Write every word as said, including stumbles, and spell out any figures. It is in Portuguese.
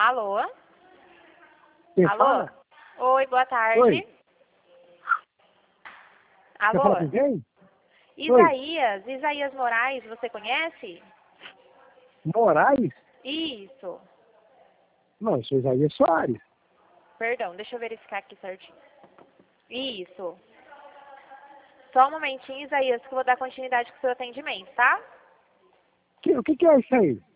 Alô? Quem Alô? fala? Oi, boa tarde. Oi. Quer falar Alô? com quem? Isaías, Isaías Moraes, você conhece? Moraes? Isso. Não, eu sou Isaías Soares. Perdão, deixa eu verificar aqui certinho. Isso. Só um momentinho, Isaías, que eu vou dar continuidade com o seu atendimento, tá? Que, o que, que é isso aí?